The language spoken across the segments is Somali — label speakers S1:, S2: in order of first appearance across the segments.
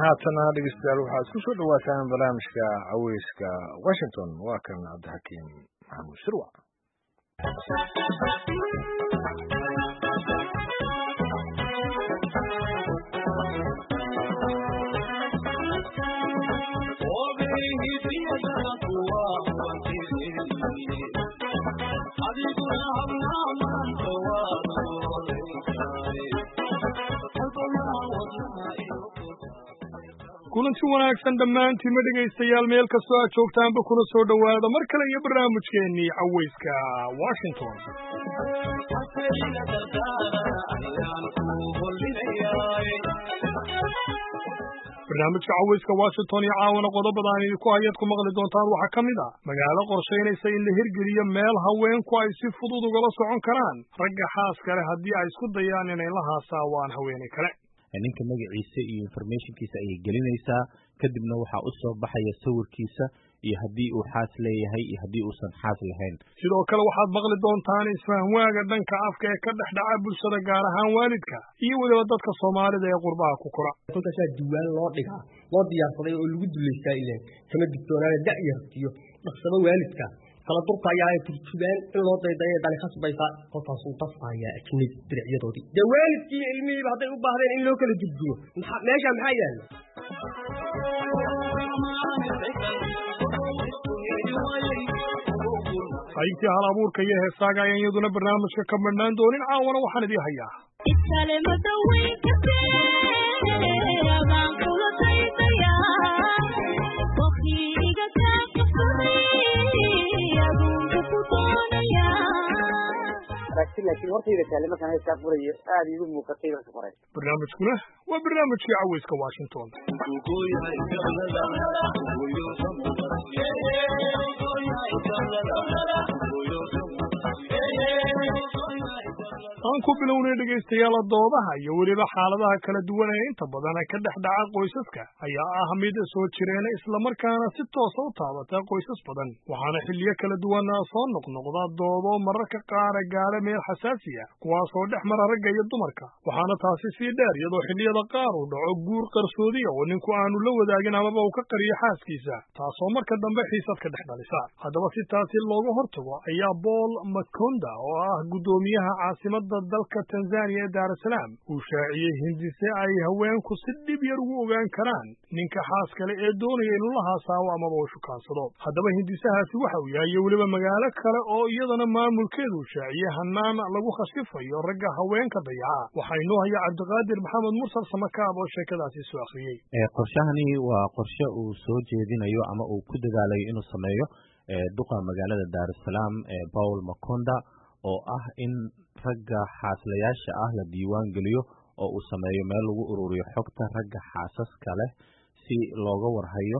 S1: haatana dhegeystayaal waxaad ku soo dhawaataan barnaamijka caweyska Washington waa kan Cabdixakiim Maxamuud Shirwac. kulanti wanaagsan dhammaantiin dhegaystayaal meel kastoo aad joogtaanba kuna soo dhawaada mar kale iyo barnaamijkeennii caweyska Washington. barnaamijka caweyska Washington iyo caawana qodobada aan idinku hayaad ku maqli doontaan waxaa ka mid ah magaalo qorshaynaysa in la hirgeliyo meel haweenku ay si fudud ugala socon karaan ragga xaaska leh haddii ay isku dayaan inay la haasaawaan haweeney kale.
S2: ninka magaciisa iyo informationkiisa ayay gelinaysaa kadibna waxaa u soo baxaya sawirkiisa iyo haddii uu xaas leeyahay iyo haddii uusan xaas lahayn.
S1: sidoo kale waxaad maqli doontaan isfahamwaaga dhanka afka ee ka dhex dhaca bulshada gaar ahaan waalidka iyo weliba dadka Soomaalida ee qurbaha ku kora.
S3: kolkaasaa diiwaan loo dhigaa loo diyaarsaday oo lagu duleystaa ileen kama digtoonaana da'yartiyo dhaqsada waalidka kala durka ayaa turjubaan in loo daydayo dhalin khasbaysa qofkaas uu tafaya ajnabi dirciyadoodii de waalidkii ilmihiiba hadday u baahdeen in loo kala gudbiyo meesha maxaa yaala
S1: qaybtii hal abuurka iyo heesaaga ayaan iyaduna barnaamijka ka madhnaan doonin caawana waxaan idin hayaa
S4: laakiin hortayda kaalmo kan heeska furayo aad igu muuqatay wax qoray.
S1: barnaamijkuna waa barnaamijkii caweyska Washington. aan ku bilownay dhegaystayaal doodaha iyo weliba xaaladaha kala duwan ee inta badan ka dhex dhaca qoysaska ayaa ah mid soo jireen isla markaana si toos ah u taabata qoysas badan waxaana xilliyo kala duwan soo noqnoqda doodo mararka qaar gaara meel xasaasi ah kuwaas oo dhex mara ragga iyo dumarka waxaana taasi sii dheer iyadoo xilliyada qaar uu dhaco guur qarsoodi oo ninku aanu la wadaagin amaba uu ka qariyo xaaskiisa taasoo marka dambe xiisad ka dhex dhalisa. haddaba si taasi looga hortago ayaa Paul Makonda oo ah gudoomiyaha caasimada dalka Tanzania Dar es Salaam uu shaaciyay hindise ay haweenku si dhib yar ugu ogaan karaan ninka xaaska leh ee doonaya inuu la haasaawo ama uu shukaansado. haddaba hindisahaasi waxa uu yahay weliba magaalo kale oo iyadana maamulkeedu shaaciyay hanaan lagu khashifayo ragga haweenka dayaca. waxaynu haya Cabdiqaadir Maxamed Mursal Samakaab oo sheekadaasi soo akhriyay.
S2: qorshahani waa qorshe uu soo jeedinayo ama uu ku dadaalayo inuu sameeyo duqa magaalada Dar es Salaam Paul Makonda oo ah in ragga xaaslayaasha ah la diiwaan geliyo oo uu sameeyo meel lagu ururiyo xogta ragga xaasaska leh si looga warhayo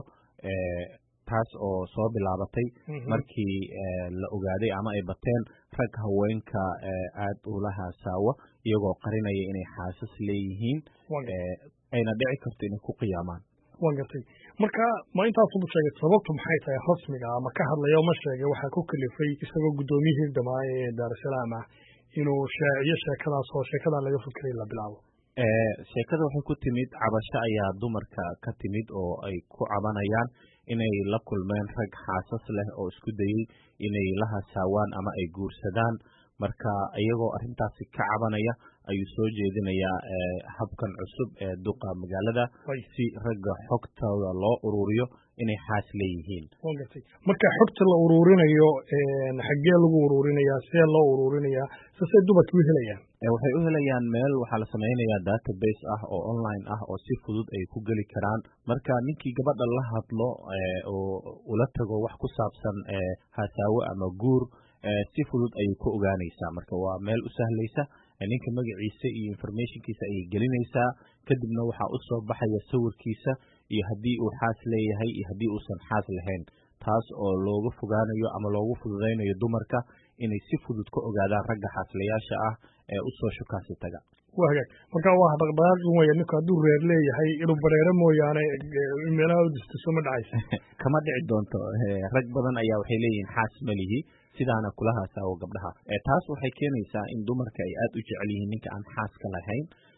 S2: taas oo soo bilaabatay markii la ogaaday ama ay bateen rag haweenka aad ula haasaawa iyagoo qarinaya inay xaasas leeyihiin ayna dhici karto inay ku qiyaamaan.
S1: waan gartay marka ma intaas uu sheegay sababtu maxay tahay rasmiga ama ka hadlayo ma sheegay waxa ku kalifay isagoo gudoomiyihii dhammaan ee Dar es Salaam inuu shaaciyo sheekadaas oo sheekada laga fikiray la bilaabo.
S2: sheekada waxay ku timid cabasho ayaa dumarka ka timid oo ay ku cabanayaan inay la kulmeen rag xaasas leh oo isku dayay inay la hasaawaan ama ay guursadaan marka iyagoo arrintaasi ka cabanaya ayuu soo jeedinayaa habkan cusub ee duqa magaalada si ragga xogtooda loo ururiyo inay xaas leeyihiin.
S1: marka xogta la ururinayo xaggee lagu ururinayaa see loo ururinayaa sasay dumarku u helayaan
S2: waxay u helayaan meel waxaa la sameynayaa database ah oo online ah oo si fudud ay ku geli karaan marka ninkii gabadha la hadlo oo ula tago wax ku saabsan hasaawo ama guur si fudud ayay ku ogaanaysaa marka waa meel u sahlaysa ninka magaciisa iyo informationkiisa ayay gelinaysaa kadibna waxaa u soo baxaya sawirkiisa iyo haddii uu xaas leeyahay iyo haddii uusan xaas lahayn taas oo looga fogaanayo ama loogu fududaynayo dumarka inay si fudud ka ogaadaan ragga xaaslayaasha ah ee u soo shukaasi taga.
S1: wahagaag marka waa dhaqdhaqaaqin weeye ninka hadduu reer leeyahay inuu bareero mooyaane meelaha u distiso ma dhacaysa
S2: kama dhici doonto rag badan ayaa waxay leeyihiin xaas malihi sidaana kula haasaawo gabdhaha taas waxay keenaysaa in dumarka ay aad u jecel yihiin ninka aan xaaska lahayn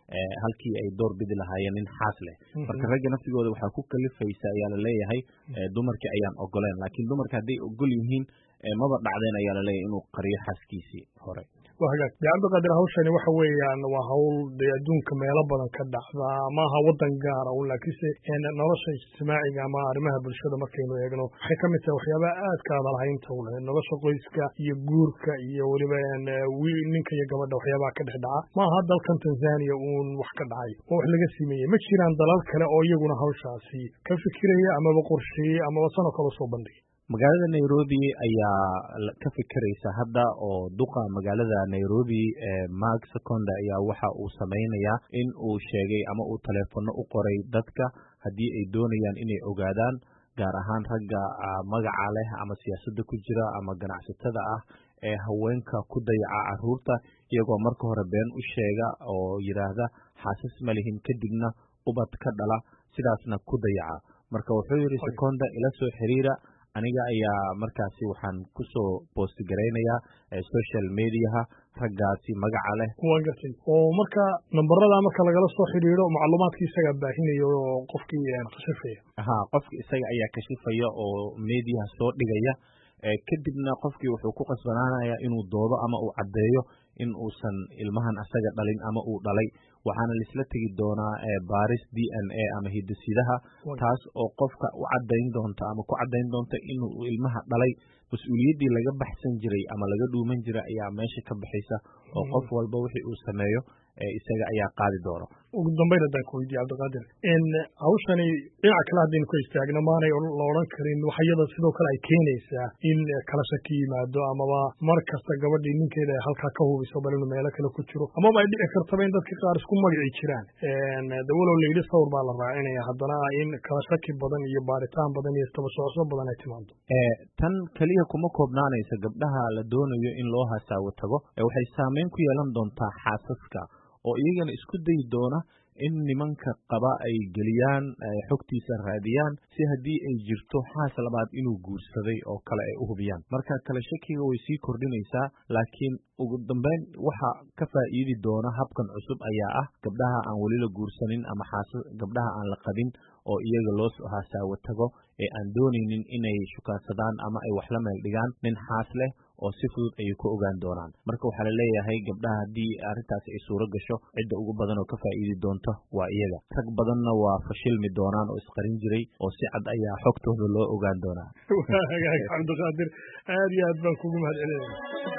S2: halkii ay door bidi lahaayeen nin xaas leh marka ragga naftigooda waxaa ku kalifaysa ayaa la leeyahay dumarkii ayaan ogoleen laakiin dumarka hadday ogol yihiin maba dhacdeen ayaa la leeyahay inuu qariyo xaaskiisii hore
S1: waa hagaag dee cabdiqaadir hawshani waxa weeyaan waa hawl dee adduunka meelo badan ka dhacda maaha waddan gaara un laakiinse nolosha ijtimaaciga ama arrimaha bulshada markaynu eegno waxay ka mid tahay waxyaabaha aadka adalhaynta u leh nolosha qoyska iyo guurka iyo weliba ninka iyo gabadha waxyaabaha ka dhex dhaca maaha dalkan Tanzania uun wax ka dhacay oo wax laga sameeyey ma jiraan dalal kale oo iyaguna hawshaasi ka fikiraya amaba qorsheeyey amaba sano kale soo bandhigay
S2: magaalada Nairobi ayaa ka fikiraysa hadda oo duqa magaalada Nairobi Mark Sekonda ayaa waxa uu sameeynaya in uu sheegay ama uu telefoon u qoray dadka hadii ay doonayaan inay ogaadaan gaar ahaan ragga magaca leh ama siyaasadda ku jira ama ganacsatada ah ee haweenka ku dayaca caruurta iyagoo marka hore been u sheega oo yiraahda xaasas ma lihin kadibna ubad ka dhala sidaasna ku dayaca marka wuxuu yiri Sekonda ila soo xiriira aniga ayaa markaasi waxaan ku soo post gareynayaa social mediaha raggaasi magaca leh
S1: waan gartay oo marka nambarada marka lagala soo xiriiro macluumaadkii isaga baahinayo oo qofkii kashifaya
S2: qofkii isaga ayaa kashifaya oo media soo dhigaya kadibna qofkii wuxuu ku qasbanaanayaa inuu doodo ama uu cadeeyo in uusan ilmahan asaga dhalin ama uu dhalay waxaana la isla tagi doonaa baaris DNA ama hidisidaha taas oo qofka u cadeyn doonta ama ku cadeyn doonta inuu ilmaha dhalay mas'uuliyadii laga baxsan jiray ama laga dhuuman jiray ayaa meesha ka baxaysa oo qof walba wixii uu sameeyo isaga ayaa qaadi doona
S1: ugu dambeyn haddaan ku weydiiyo cabdiqaadir hawshani dhinaca kale haddaynu ka istaagno maanay la odhan karin waxyada sidoo kale ay keenaysaa in kala shaki yimaado amaba mar kasta gabadhii ninkeeda ay halkaa ka hubiso bal inuu meelo kale ku jiro amaba ay dhici kartaba in dadka qaar isku magaci jiraan dawalow layidhi sawir baa la raacinaya haddana in kala shaki badan iyo baaritaan badan iyo istabasocosho badan ay timaado
S2: tan kaliya kuma koobnaanaysa gabdhaha la doonayo in loo hasaawo tago waxay saameyn ku yeelan doontaa xaasaska oo iyagana isku dayi doona in nimanka qaba ay geliyaan xogtiisa raadiyaan si haddii ay jirto xaas labaad inuu guursaday oo kale ay u hubiyaan marka kala shakiga way sii kordhinaysaa laakiin ugu dambeyn waxa ka faa'iidi doona habkan cusub ayaa ah gabdhaha aan weli la guursanin ama gabdhaha aan la qabin oo iyaga loo hasaawo tago ee aan doonaynin inay shukaansadaan ama ay wax la meel dhigaan nin xaas leh oo si fudud ay ku ogaan doonaan marka waxaa la leeyahay gabdhaha haddii arrintaasi ay suuro gasho cidda ugu badan oo ka faa'iidi doonto waa iyaga rag badanna waa fashilmi doonaan oo isqarin jiray oo si cad ayaa xogtooda loo ogaan doonaa
S1: cabdiqaadir aad iyo aad baan kugu mahadcelinaya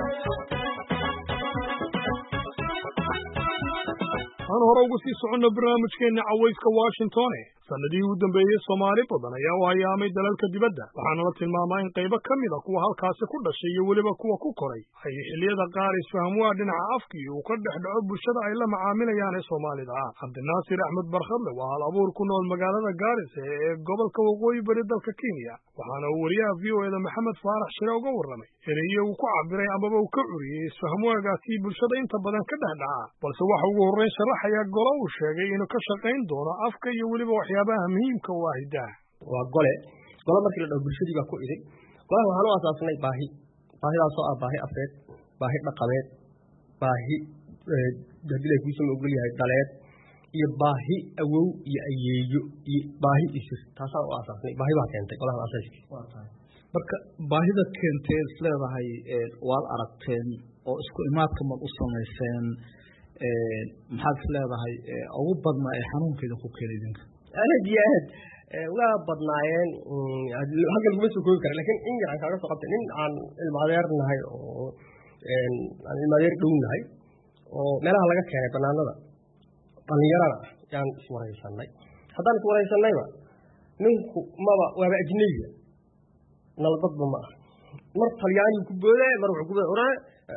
S1: aan hore ugu sii soconno barnaamijkeena cawayska Washington sanadii ugu dambeeyay Soomaali badan ayaa u hayaamay dalalka dibadda waxaana la tilmaamaa in qaybo ka mid ah kuwa halkaasi ku dhashay iyo weliba kuwa ku koray ay xilliyada qaar isfaham waa dhinaca afkii uu ka dhex dhaco bulshada ay la macaamilayaan ee Soomaalida Cabdinaasir Axmed Barkhadle waa hal abuur ku nool magaalada Garissa ee gobolka waqooyi bari dalka Kenya waxaana uu wariyaha VOA Maxamed Faarax Shire uga warramay ereyyo uu ku cabiray amaba uu ka curiyay isfaham waagaasi bulshada inta badan ka dhex dhaca balse waxa ugu horreyn sharaxaya golo uu sheegay inuu ka shaqayn doono afka iyo weliba waxyaabaha muhiimka u ah hidaha
S3: waa gole markii la dhaho bulshadii baa ku iday golaha waxaan u asaasnay baahidaasoo ah baahi afeed baahi dhaqameed baahi haddii la kuusama ogol yahay dhaleed iyo baahi awow iyo ayeeyo iyo baahi isir taasaan u asaasnay baahi baa keentay golahan asaaskiisa
S5: marka baahida keentee is leedahay waad aragteen oo isku imaadka mad u samayseen maxaad is leedahay ugu badnaa ee xanuunkeeda ku keenay idinka
S3: aad iyo aad waa badnaayeen halkan kuma soo koobi kara laakiin in yar aan kaaga soo qabtay nin aan ilmaadeer nahay oo aan ilmaadeer dhow nahay oo meelaha laga keenay banaanada dhalinyarada yaan iswaraysanay haddaan iswaraysanayba ninku waaba ajnabiga nalbadba ma ah mar talyaanigu ku boodaya mar wuxuu ku booda orane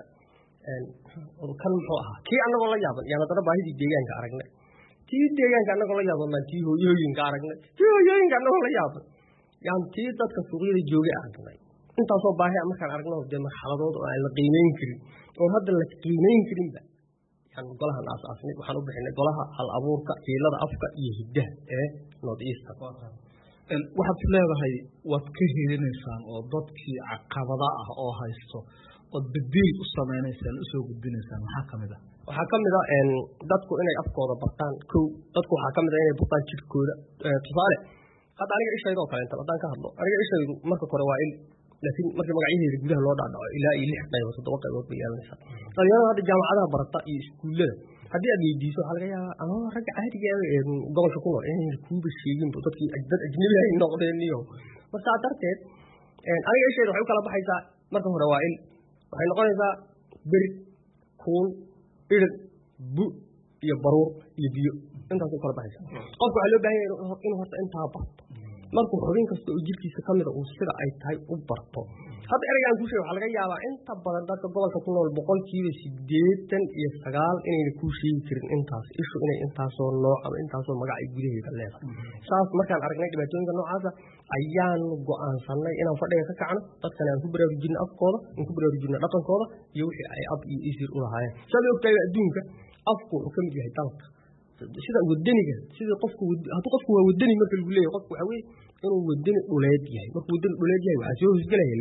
S3: kan muxuu ahaa kii annagoo la yaaban yaan haddana baahidii deegaanka aragnay tii deegaanka annagoo la yaaban baan tii hooyooyinka aragnay tii hooyooyinka annagoo la yaaban yaan tii dadka suuqyada joogay aragnay intaasoo baahi a markaan aragno dee marxaladood oo aan la qiimeyn karin oo hadda la qiimeyn karinba yaan golahan aasaasnay waxaan u bixinay golaha hal abuurka hiilada afka iyo hiddaha ee North Eastern
S5: waxaad leedahay waad ka helinaysaan oo dadkii caqabada ah oo haysto ood bedel u sameynaysaan u soo gudbinaysaan maxaa kamid ah
S3: waxaa ka mid ah dadku inay afkooda bartaan kow dadku waxaa ka mid ah inay bartaan jirkooda tusaale hadda aniga ishaydoo kale inta haddaan ka hadlo aniga ishaydu marka kore waa il laakiin marka magacyaheeda gudaha loo dhaadhaco ilaa iyo 6 qaybood 7 qaybood bay yeelanaysaa dhalinyarada hadda jaamacadaha barata iyo iskuullada haddii aad weydiiso waxaa laga yaabaa ama ragga caadiga ee gobolka ku nool inay kuuba sheegin dadkii dad ajnabi ay noqdeen iyo marka darteed aniga ishaydu waxay u kala baxaysaa marka hore waa il waxay noqonaysaa beri kuul irid bu iyo baruur iyo biyo intaas u kala baxaysaa qofku waxaa loo baahan yahay inuu horta intaa barto markuu xubin kasta oo jirkiisa ka mida uu sida ay tahay u barto hadda ereygaan ku sheegay waxaa laga yaabaa inta badan dadka gobolka ku nool 89% inayna kuu sheegi karin intaas ishu inay intaasoo nooc ama intaasoo magac ay gudaheeda leedahay saas markaan aragnay dhibaatooyinka noocaasa ayaan go'aansanay inaan fadhiga ka kacno dadkana aan ku baraarujinno afkooda aan ku baraarujinno dhaqankooda iyo wixii ay ab iyo isir u lahaayeen saad ogtahay adduunka afku wuxuu ka mid yahay dalka sida wadaniga sida qofku hadduu qofku waa wadani marka lagu leeyahay qofku waxa weeye inuu wadani dhuleed yahay markuu wadani dhuleed yahay waxaa soo hosgelaya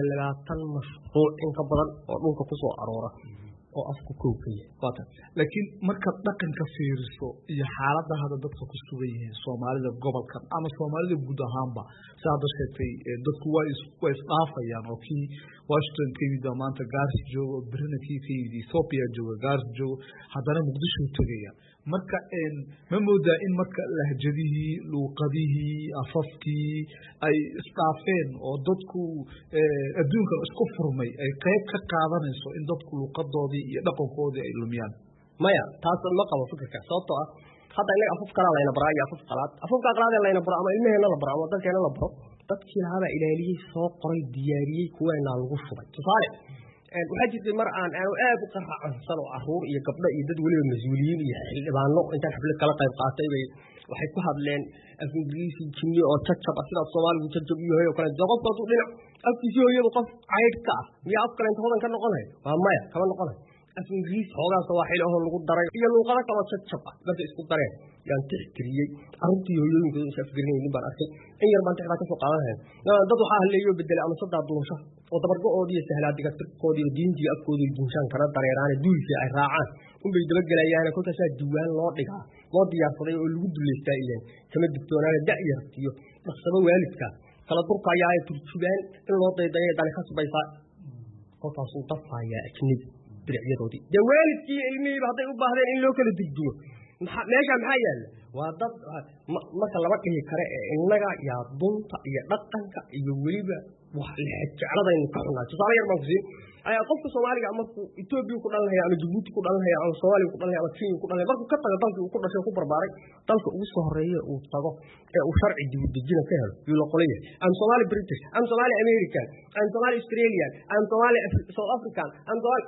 S3: 20 mashruuc in ka badan oo dhulka ku soo aroora oo afku kow ka yahay
S5: waata laakiin marka dhaqanka fiiriso iyo xaaladda hadda dadka ku sugan yihiin Soomaalida gobolkan ama Soomaalida guud ahaanba saad sheegtay dadku waa isdhaafayaan oo kii Washington ka yimid maanta Gaarsi joogo Birna kii ka yimid Ethiopia joogo Gaarsi joogo haddana Muqdisho tagaya marka ma moodaa in marka lahjadihii luuqadihii afafkii ay isdhaafeen oo dadku adduunka isku furmay ay qayb ka qaadanayso in dadku luuqadoodii iyo dhaqankoodii ay lumiyaan
S3: maya taas ma qabo fikirka sababtoo ah hadda inaga afaf kala layna baraa iyo afaf qalaad afafka qalaad layna baro ama ilmaheena la baro ama dadkeena la baro dadkii lahaaba ilaaliyey soo qoray diyaariyey kuweena lagu shubay tusaale waxaa jirtay mar aan aad u qaraacansan oo caruur iyo gabdho iyo dad weliba mas-uuliyiin iyo xildhibaano intaan xaflad kala qayb qaatay bay waxay ku hadleen af ingiriisi jinni oo jajab ah sidaas soomaaligu jajab iyo hooyo kale qofku hadduu dhinac afkiisii hooyadu qof caydh ka ah miyaa af kale inta hodan ka noqonaya waa maya kama noqonaya af ingiriisi xoogaa sawaaxil ahoo lagu daray iyo luuqado kaloo jajab ah marka isku dareen yaan tixgeliyey carruurtii hooyooyinkooda is afgarinaynin baan arkay in yar baan tixdaa ka soo qaadanhayn dad waxaa haleeyoo bedelay ama sadaa duunsha oo dabargo-oodii iyo sahlaadiga tirkoodii iyo diintii afkoodii duunshaan kana dareeraane duulkii ay raacaan unbay dabagelayaane kolkaasaa diwaan loo dhigaa loo diyaarsaday oo lagu duleystaa ileen kama digtoonaane da'yartiyo dhaqsamo waalidka kala durka ayaa ay turjubaan in loo daydaya dani khasbaysaa kolkaasuu dafayaa ajnabi diricyadoodii dee waalidkii ilmihiiba hadday u baahdeen in loo kala dugdugo meesha maxaa yaalla waa dad marka lama dhihi kare ee innaga yaa dunta iyo dhaqanka iyo weliba wax jecladaynu ka xunaa tusaale yar baan ku siin qofka Soomaaliga markuu Ethiopia ku dhalanaya ama Djibouti ku dhalanaya ama Soomaaliya ku dhalanaya ama Kenya ku dhalanaya markuu ka tago dalkii uu ku dhashay ku barbaaray dalka ugu soo horeeya uu tago ee uu sharci dibadejina ka helo iyo la qolaya am Somali British am Somali American am Somali Australian am Somali South African am Somali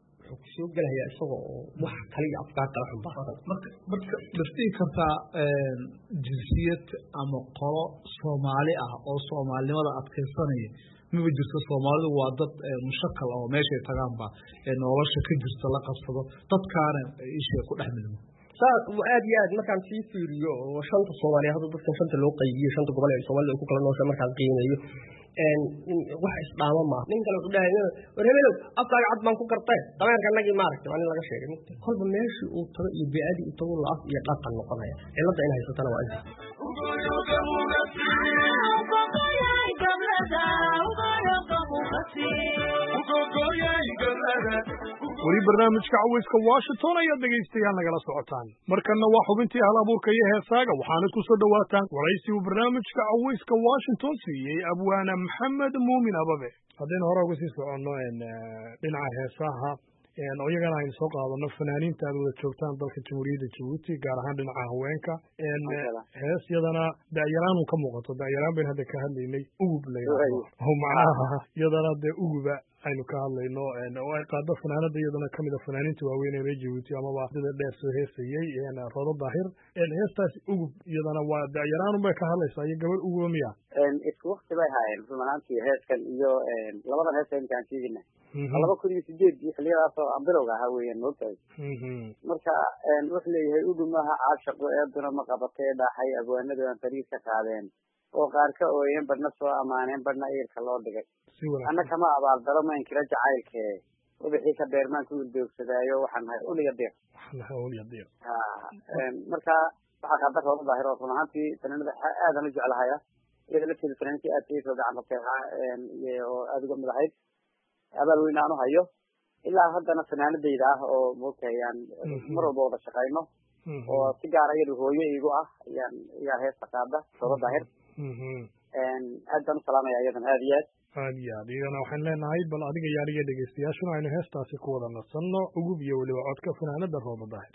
S3: soo galaya isagoo wax kale afkaar kala xumbaarsan
S5: marka dadkii kartaa jinsiyad ama qolo Soomaali ah oo Soomaalinimada adkaysanaya ma jirto Soomaalidu waa dad mushakal oo meesha tagaanba nolosha ka jirta la qabsado dadkaana isha ku dhaxmilmo
S3: saas aad iyo aad markaan sii fiiriyo oo shanta Soomaaliya hadda dadka shanta loo qaybiyo shanta gobol ee Soomaalida ku kala noosha markaan qiimeeyo wax isdhaama ma nin kale u dhahay wareelow afkaaga cad baan ku kartay dameerka nagi maaragtay waan laga sheegay kolba meeshii uu tago iyo beecadii uu tago laaf iyo dhaqan noqonaya cilada in haysatana waa inta
S1: weli barnaamijka cawayska Washington ayaad dhegaystayaal nagala socotaan markanna waa xubintii hal abuurka iyo heesaaga waxaana ku soo dhawaataan waraysi uu barnaamijka cawayska Washington siiyey abwaana Maxamed Muumin Ababe haddaynu hore uga sii soconno dhinaca heesaha oo iyagana aynu soo qaadano fanaaniinta aad wada joogtaan dalka Jamhuuriyadda Djibouti gaar ahaan dhinaca haweenka hees yadana da'yaraan ka muuqato da'yaraan baynu hadda ka hadlaynay ugub leeyahay oo macnaha yadana de uguba aynu ka hadlayno oo ay qaado fanaanada iyadana kamid ah fanaaniinta waaweyn ee Djibouti amaba sida dheer soo heesayay Rodo Daahir heestaas ugub iyadana waa da'yaraan bay ka hadlaysaa iyo gabadh uguba miya
S4: isku waqti bay haayeen rumaantii heeskan iyo labada hees ee aan sheegnay 2008 xilliyadas oo ambilowga ahaa weeyaan moogtahay marka wuxuu leeyahay ugumaha caashaqo ee duna ma qabatay dhaxay abwaanadu aan tariiq ka qaadeen oo qaar ka ooyeen badna soo amaaneen badna eerka loo dhigay annaka ma abaal daro ma inkira jacaylkee wixii ka beermaan ku doogsadaayo waxaan nahay uliga deeq marka waxaa qaada rooba daahir oo run ahaantii fanaanada aadan u jeclahaya iyada lafteeda fanaaniintii aad kaga soo gacan qabtay oo aada uga mid ahayd abaal weyn aan u hayo ilaa haddana fanaanadayda ah oo moogtahay aan mar walba wada shaqayno oo si gaara iyadu hooyo igu ah ayaa heesta qaada rooba daahir aad baan u salaamaya iyadan aad iyo
S1: aad iyagana waxaan leenahay bal adiga iyo aniga dhegeystayaashuna aynu heestaasi ku wada nasanno ugub iyo weliba codka fanaanada rooba daahir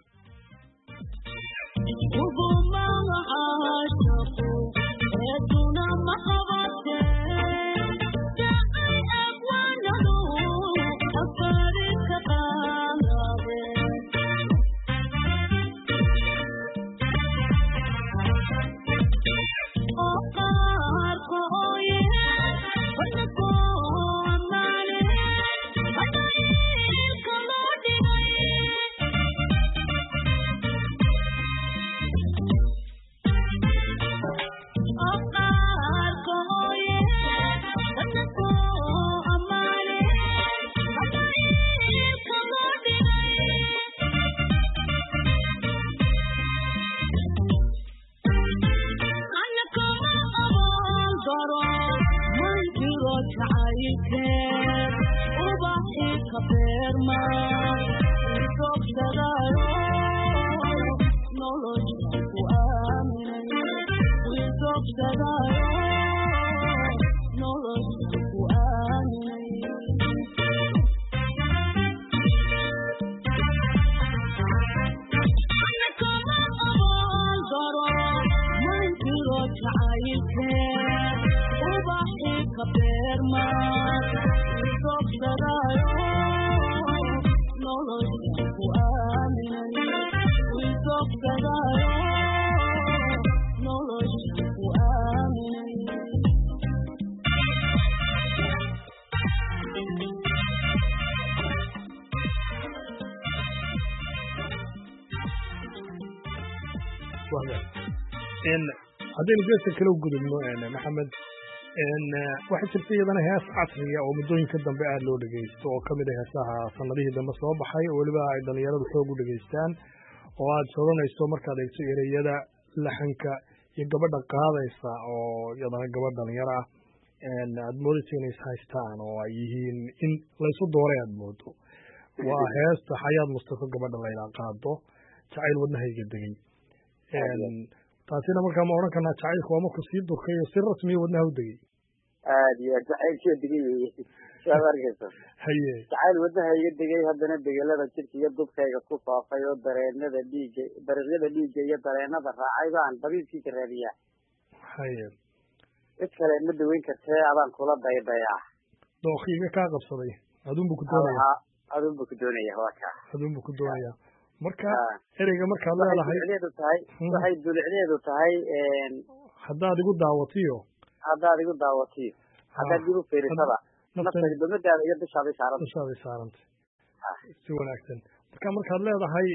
S1: haddaynu geeska kala gudubno maxamed waxaa jirta iyadana hees casriga oo muddooyinka dambe aada loo dhegeysto oo kamid a heesaha sanadihii dambe soo baxay oo weliba ay dhalinyaradu xoog u dhegeystaan oo aada soranayso markaad eegto ereyada laxanka iyo gabadha qaadaysa oo iyadana gabadh dhalinyaro ah aada moodaysa inay ishaystaan oo ay yihiin in laysu dooray aada moodo waa heesta xayaad mustafa gabadha laylaa qaado jacayl wadnahayga degay taasina markaa ma odhan karnaa jacaylka waa marku sii durkay oo si rasmiya wadnaha u degay
S4: aad iyo aad jacaylkii degay weye saad arkayso
S1: haye
S4: jacayl wadnaha iga degay haddana degelada jirka iyo dubkayga ku faafay oo dareenada dhiigga dariiqyada dhiigga iyo dareenada raacay baan dabiibkii ka raadiyaa
S1: haye
S4: cid kale ma daweyn kartee adaan kula daydayaa
S1: dookiiga kaa qabsaday aduunbu ku doonaya
S4: aduunbu ku doonaya waa kaa
S1: aduunbu ku doonaya marka ereyga markaad leedahay
S4: waxay dulicdeedu tahay
S1: haddaad igu daawatiyo
S4: haddaad igu fiirisada naftaga dumadaada iyo dushaaday
S1: saarantay si wanaagsan marka markaad leedahay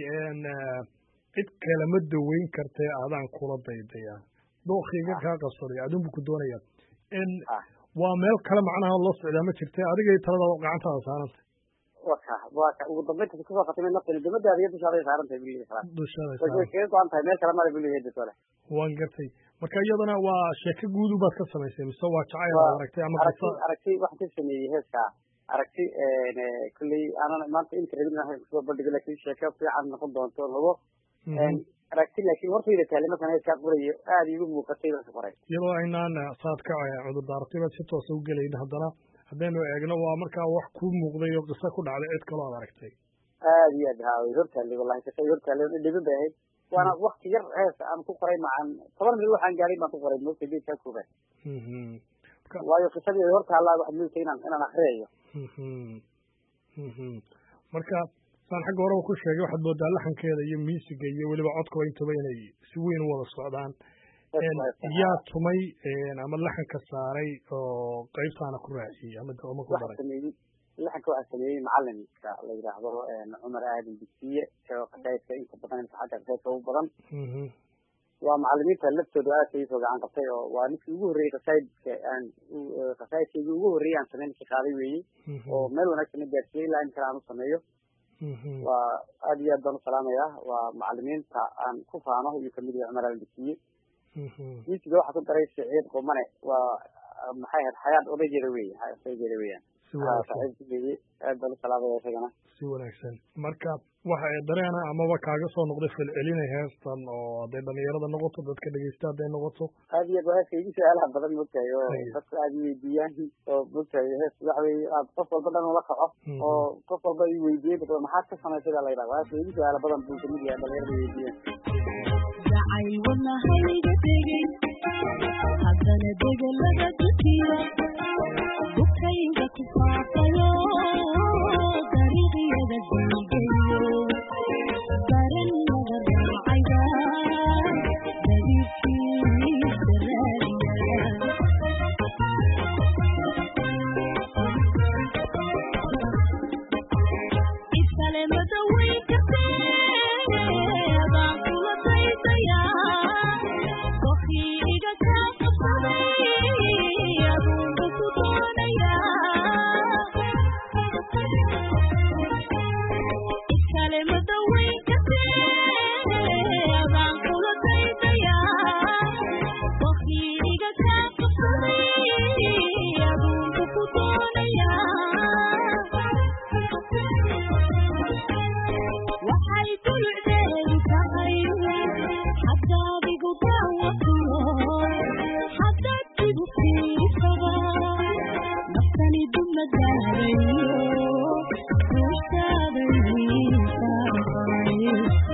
S1: cid kale ma daweyn kartee adaan kula daydayaa dookiiga kaa qabsaday aduunbu ku doonaya waa meel kale macnaha loo socdaa ma jirte adigay talada gacantaada saarantay
S4: waka ugu dambeynta kusoo khatimay naftan dumadaada iyo dushaaday saarantay way kaga go-an tahay meel kale male buliheedasole
S1: waan gartay marka iyadana waa sheeko guud baad ka samaysay mise waa jacayl aragtay ama
S4: aragti waxaan ka sameeyey heeska aragti kulley aanan maanta inta rabin kusoo bandhigo laakiin sheeko fiican noqon doonto hubo aragti laakiin hortayda taale markaan heeskaa qorayo aada igu muuqatay baan ka qoray
S1: iyadoo aynaan saad ka cudur daaratay baad si toosa u gelayna haddana haddaynu eegno waa markaa wax ku muuqday oo qiso ku dhacday cid kaloo aad aragtay
S4: aada iyo aad haa way hortaallay wallahi qiso hortaallay dhibin bay ahayd waana wakti yar hees aan ku qoray macan 10 mil waxaan gaaray baan ku qoray moogta geedka kuba waayo qisadii ay hortaallaa wax moogta inaan akhriyayo
S1: marka saan xagga horeba ku sheegay waxaad moodaa laxankeeda iyo miisiga iyo weliba codkaba intaba inay si weyn u wada socdaan yaa tumay ama laxanka saaray oo qaybtaana ku raaciyey ama ku daray
S4: laxanka waxaa sameeyey macalinka la yidhaahdo cumar aadan bisiye oo qasaidka inta badan xagga qasaidka ugu badan waa macallimiinta laftooda aad ay soo gacan qabtay oo waa ninkii ugu horreeyay qasaa'idkeygii ugu horreeyay aan sameynka qaaday weeye oo meel wanaagsan na gaarsiiyey ilaa in kale aan u sameeyo waa aad iyo aad baan u salaamayaa waa macallimiinta aan ku faano iyo kamid yahay cumar aldisiye miisiga waxaa ku daray siciid qumane waa maxay ahayd xayaad odaygeeda weeye odaygeeda weeyaan saaxiibkii aad baan u salaamaya isagana
S1: si wanaagsan marka waxa dareena amaba kaaga soo noqday falcelinay heestan oo hadday dhalinyarada noqoto dadka dhegeysta hadday noqoto
S4: aad iyo aad heeska igu su-aalaha badan moogtahay oo dadka aad weydiiyaan oo moogtahay hees waxa weye aad qof walba dhan ula kaco oo qof walba i weydiiyey maxaad ka samaysay baa layidhaha heeska igu su-aala badan buu kamid yahay dhalinyarada weydiiyaan
S6: jacayl wadnahayga tegey haddana degelada dukiyo dukayga ku faafayo dariiqyada diigayo daran naga raacayda dabiibkiisa raadiya isale madaweyn kartee baan kula daydaya dokiiga kaa qabsaday aduunka ku doonaya isale madaweyn kartee baan kula daydaya dokiiga kaa qabsaday aduunka ku doonaya waxay dulucdeedu tahay haddaad igu daawato haddaad igu fiirsada naftani duma gaarayo duushaaday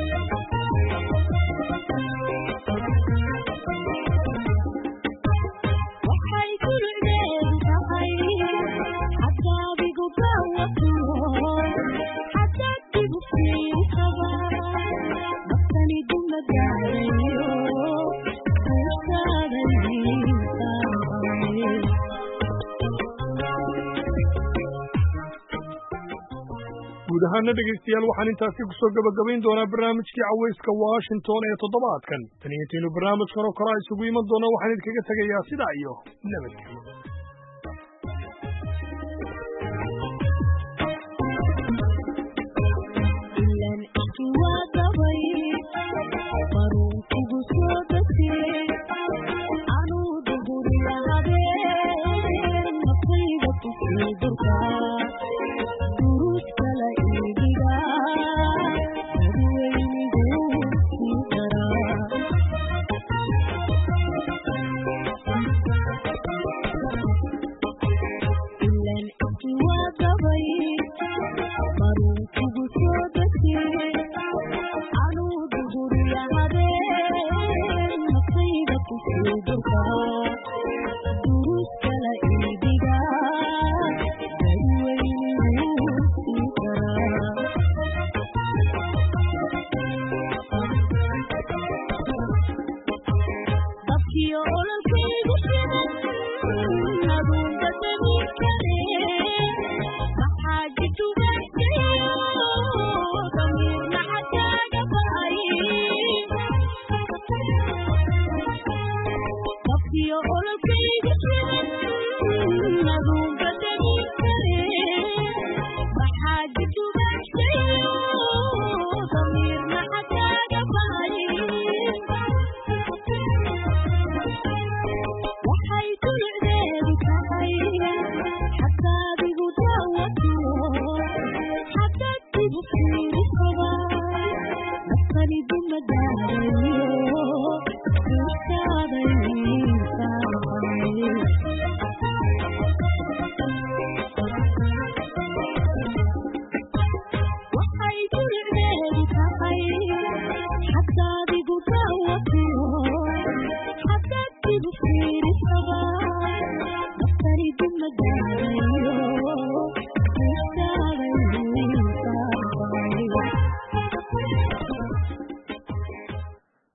S6: waxay dulucdeedu tahay haddaad igu daawato haddaad igu fiirsada naftani duma gaarayo duushaaday
S1: guud ahaana dhegaystayaal waxaan intaasi kusoo gabagabayn doonaa barnaamijkii cawayska washington ee toddobaadkan tan iyo intiinu barnaamijkan oo kale a isugu iman doona waxaan idinkaga tegayaa sidaa iyo nabadgelyo
S6: ilan iski waa dabay baruun kugu soo degtee anuu duhuriya habeen naftayda kusii durkaa duruus kala iidiga dadweynigu sii daraa ilan iski waa dabay baruun kugu soo degtee anuu duhuriya habeen naftayda kusii durkaa duruus kala iidiga dadweynigu sii daraa dabkiyo ololkaygu shidan aduunka damin kare maxaa jitugasayo damiirna xagaaga ba'ay dabkiyo